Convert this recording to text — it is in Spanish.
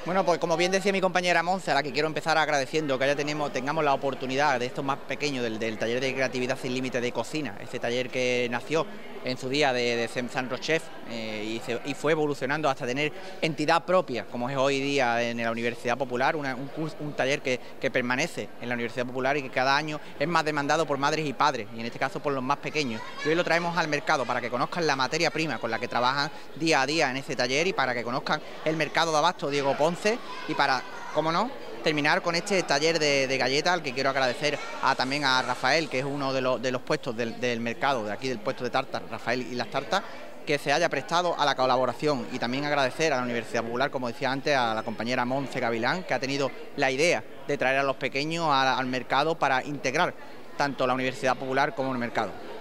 Bueno, pues como bien decía mi compañera Monse, a la que quiero empezar agradeciendo que tengamos la oportunidad de estos más pequeños del taller de creatividad sin límite de cocina, este taller que nació en su día de Sandro Chef y fue evolucionando hasta tener entidad propia, como es hoy día en la Universidad Popular, un taller que permanece en la Universidad Popular y que cada año es más demandado por madres y padres, y en este caso por los más pequeños. Y hoy lo traemos al mercado para que conozcan la materia prima con la que trabajan día a día en ese taller y para que conozcan el mercado de abasto Diego Ponce y para, cómo no, terminar con este taller de galletas, al que quiero agradecer también a Rafael, que es uno de los puestos del mercado, de aquí del puesto de tartas, Rafael y las tartas, que se haya prestado a la colaboración, y también agradecer a la Universidad Popular, como decía antes, a la compañera Monse Gavilán, que ha tenido la idea de traer a los pequeños al mercado para integrar tanto la Universidad Popular como el mercado.